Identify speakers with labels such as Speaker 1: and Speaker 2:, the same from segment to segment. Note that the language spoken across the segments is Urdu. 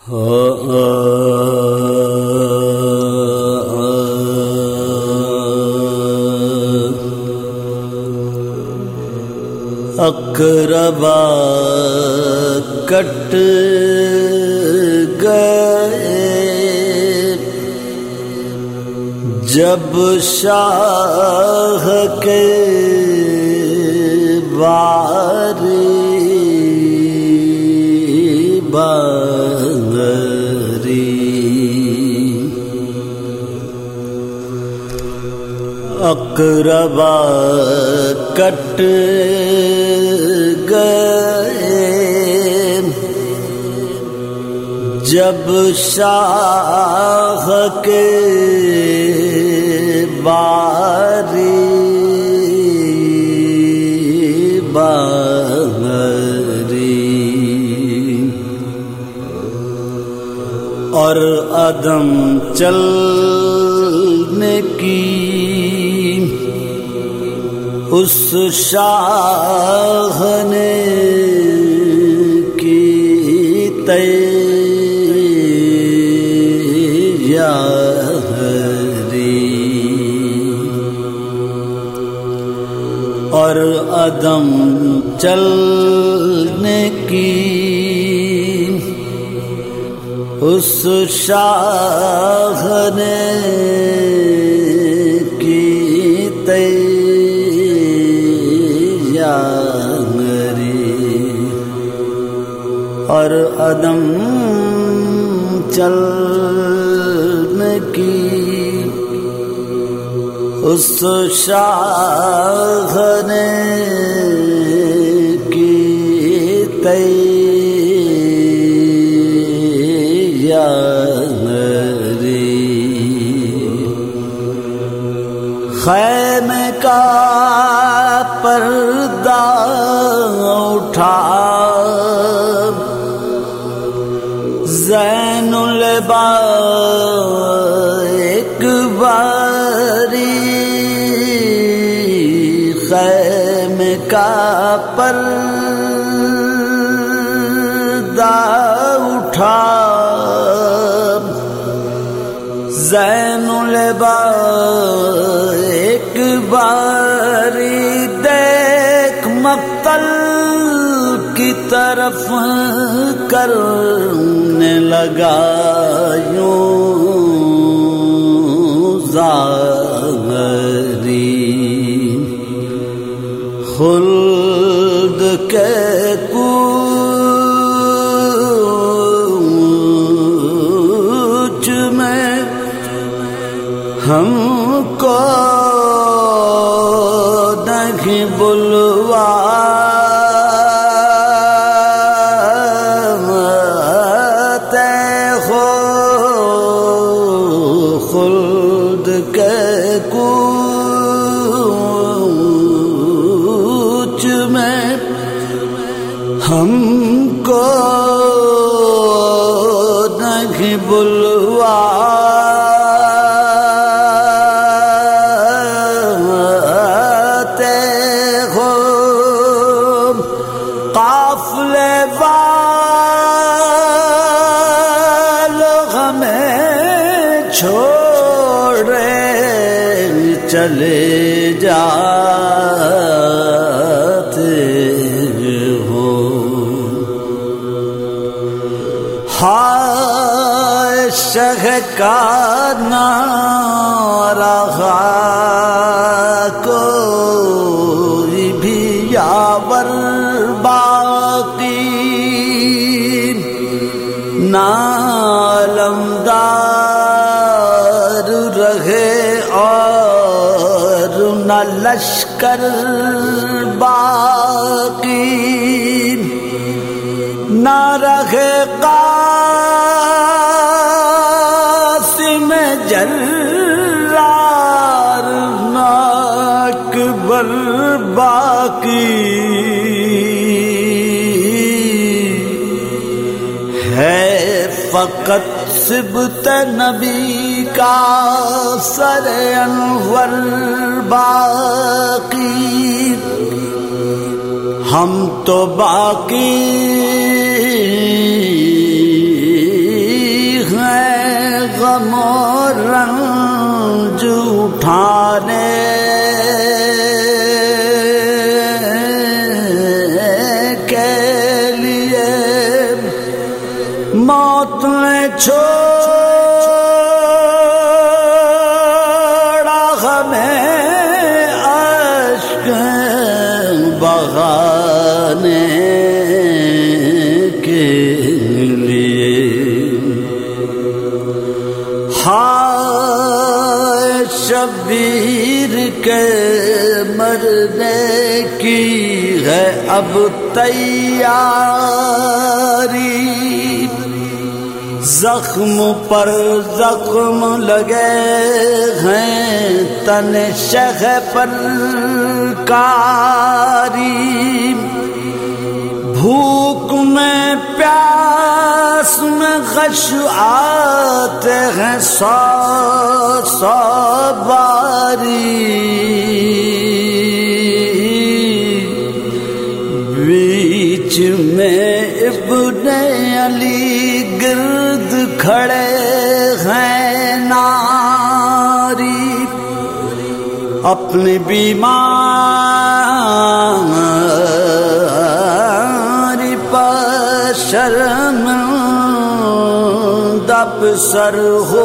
Speaker 1: اقربا کٹ گئے جب شاہ کے باری بانگری اقربا کٹ گئے جب شاہ کے باری بانگری اور عدم چلنے کی اس شاہ نے کی تیاری اور عدم چلنے کی اس شاہ نے کی اور عدم چلنے کی اس شاہ نے کی تیاری خیمے کا پردہ اٹھا زین العباد ایک باری خیمے کا پردہ اٹھا زین العباد ایک باری دیکھ مقتل کی طرف کرنے لگا یوں زاری خلد کے کوچ میں ہم کو نہیں بلوا خلد کے کوچ میں ہم کو نہیں بلواتے ہو قافلے والوں ہمیں چھوڑے چلے جاتے ہو ہائے شہ کا نارہ کوئی بھی یاور باقی نالمدار رہے اور نہ لشکر باقی نہ رہے قاسم جرار نہ اکبر باقی ہے فقط صبت نبی کا سر انور باقی ہم تو باقی موت نے چھوڑا ہمیں اشک بہانے کے لیے، ہائے شبیر کے مرنے کی ہے اب تیاری، زخم پر زخم لگے ہیں تن شہ پر کاری، بھوک میں پیاس میں غش آتے ہیں سو سو باری، بیچ میں ابن علی گرد کھڑے ہیں ناری، اپنی بیماری پر شرمندہ سر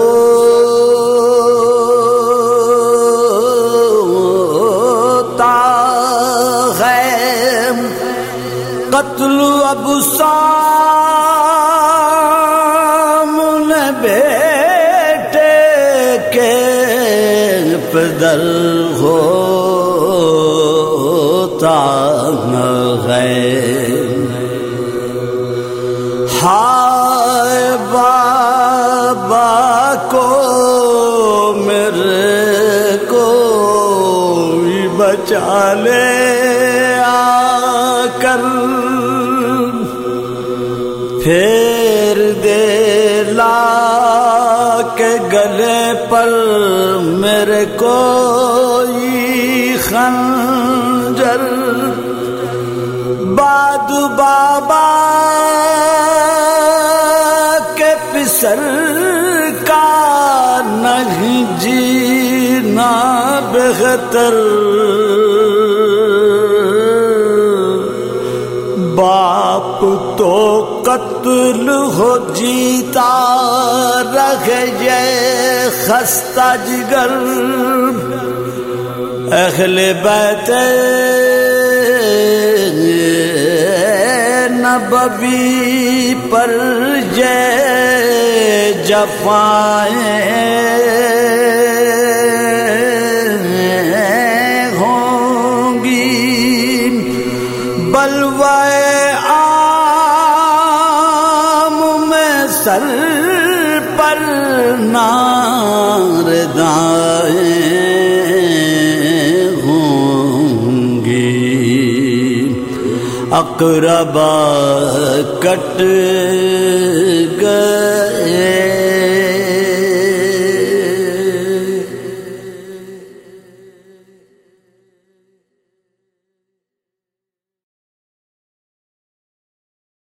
Speaker 1: ہوتا ہے، قتل ابو سامنے بیٹے کے پدر ہوتا ہے، ہائے بابا کو میرے کو بچا لے آ کر، پھیر دے لا کے گلے پر میرے کوئی خنجر، باد بابا کے پسر کا نہیں جینا بہتر، باپ تو قتل ہو جیتا رہے یہ خستہ جگر، اہل بیت نبوی پر یہ جفائیں ہوں گی، بلوائے عام میں سر پر ناردائیں ہوں گی، اقربا کٹ گئے